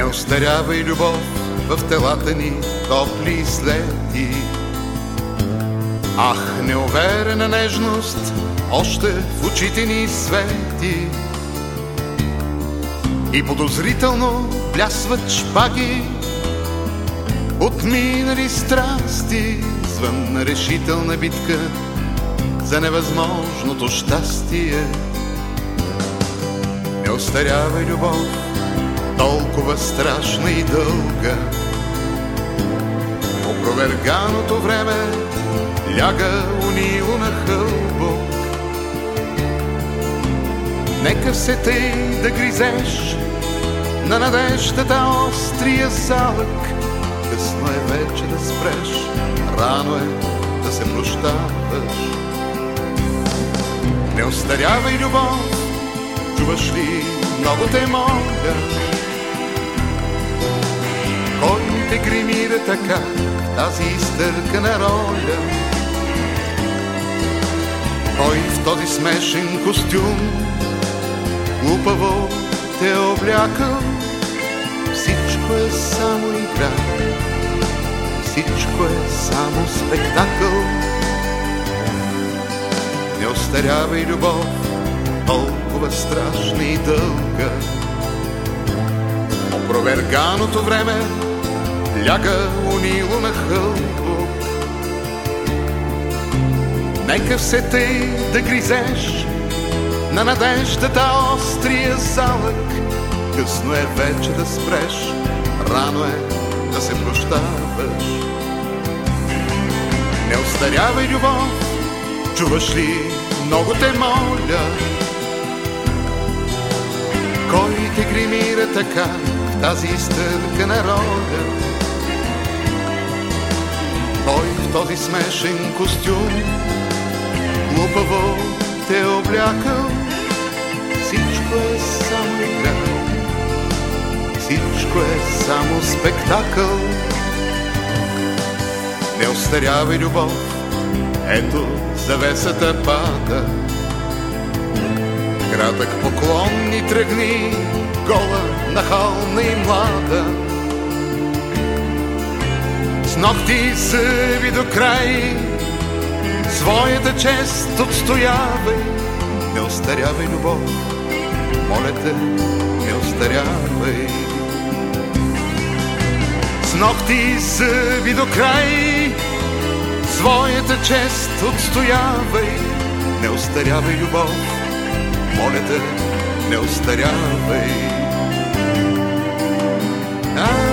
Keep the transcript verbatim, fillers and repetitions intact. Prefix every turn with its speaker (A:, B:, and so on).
A: Не остарявай любов в телата ни топли следи. Ах, неуверена нежност още в очите ни свети. И подозрително блясват шпаги от минали страсти, звън решителна битка за невъзможното щастие. Не остарявай любов, толкова страшна и дълга. Опроверганото време ляга унило на хълбок. Нека все тъй да гризеш на надеждата острия залък. Късно е вече да спреш, рано е да се прощаваш. Не остарявай любов, чуваш ли, много те моля. Кой те гримира така в тази изтъркана роля? Кой в този смешен костюм глупаво те облякал? Всичко е само игра, всичко е само спектакъл. Не остарявай любов, толкова страшна и дълга. Опроверганото време ляга унило на хълбок. Нека все тъй да гризеш на надеждата острия залък. Късно е вече да спреш, рано е да се прощаваш. Не остарявай любов, чуваш ли, много те моля. Кой те гримира така в тази изтъркана роля? Кой в този смешен костюм глупаво те облякал? Всичко е само игра, всичко е само спектакъл. Не остарявай любов, ето завесата пада. Кратък поклон ни тръгни, гола, нахална и млада. С ногти зъби до край, своята чест отстоявай. Не остарявай любов, моля те, не остарявай. С ногти зъби до край, своята чест отстоявай. Не остарявай любов, моля те, не остарявай.